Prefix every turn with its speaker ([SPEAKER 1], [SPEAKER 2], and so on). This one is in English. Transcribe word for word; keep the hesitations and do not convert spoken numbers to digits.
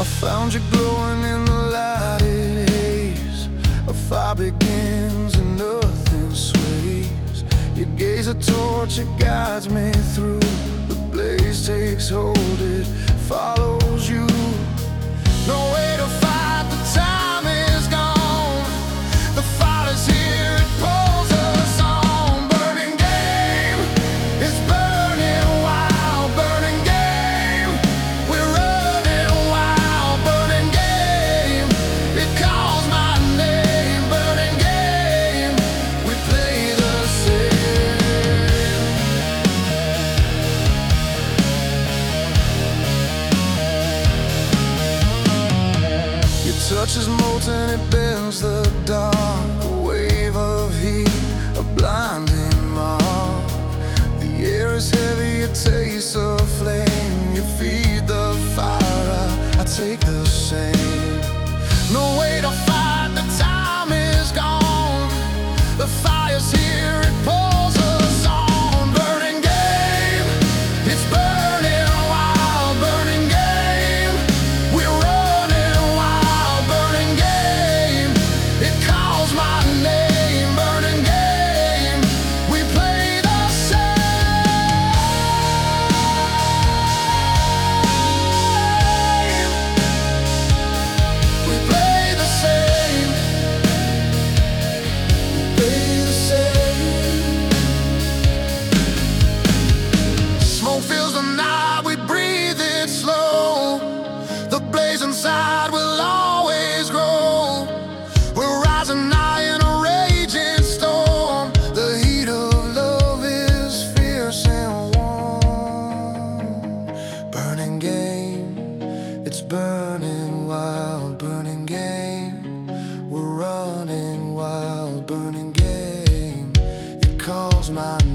[SPEAKER 1] found you glowing in the lighted haze. A fire begins and nothing sways. You gaze a torch, it guides me through. The blaze takes hold, it follows you. No way to fight, the time is gone. The fight is here, it pulls us on. Burning game, it's burning wild. Burning game, we're running wild. Burning game, it calls my name. Burning game, we play the same. Your touch is molten, it bends the dark. A wave of heat, a blinding mark. The air is heavy, a taste of flame. You feed the fire, I, I take the same. No way to fight, the time is gone. The fire's here, it pulls us on. Burning game, it's burning wild. Burning game, we're running wild. Burning game, it calls my name. Burning game, we play the same. We play the same. We play the same. Smoke fills the night, we breathe it slow. The blaze inside will always grow. We're rising high in a raging storm. The heat of love is fierce and warm. Burning game, it's burning wild. Burning game, we're running wild. Burning game, it calls my